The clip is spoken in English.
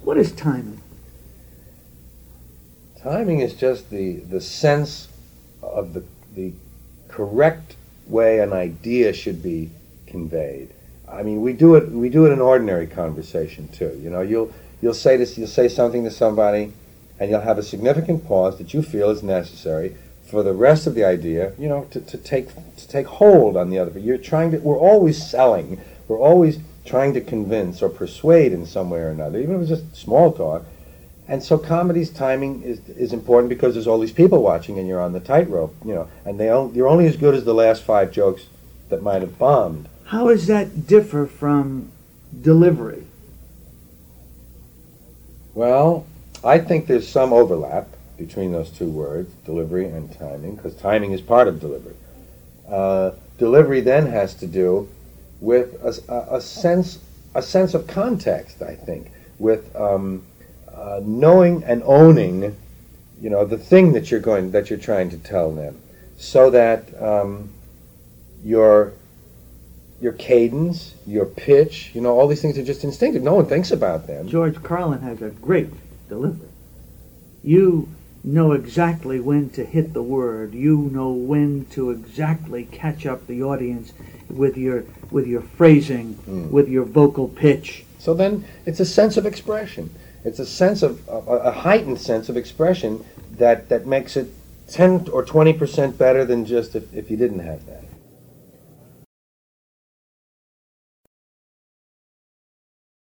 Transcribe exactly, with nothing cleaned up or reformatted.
What is timing? Timing is just the, the sense of the, the correct way an idea should be conveyed. I mean, we do it. We do it in ordinary conversation too. You know, you'll you'll say this. You'll say something to somebody, and you'll have a significant pause that you feel is necessary for the rest of the idea. You know, to, to take to take hold on the other. You're trying to. We're always selling. We're always trying to convince or persuade in some way or another, even if it's just small talk. And so, comedy's timing is is important because there's all these people watching, and you're on the tightrope. You know, and they on, you're only as good as the last five jokes that might have bombed. How does that differ from delivery? Well, I think there's some overlap between those two words, delivery and timing, because timing is part of delivery. Uh, delivery then has to do with a, a, a sense a sense of context, I think, with um, uh, knowing and owning, you know, the thing that you're going that you're trying to tell them, so that um, your your cadence, your pitch, you know, all these things are just instinctive. No one thinks about them. George Carlin has a great delivery. You know exactly when to hit the word. You know when to exactly catch up the audience with your with your phrasing, mm. with your vocal pitch. So then it's a sense of expression. It's a sense of a, a heightened sense of expression that, that makes it ten or twenty percent better than just if, if you didn't have that.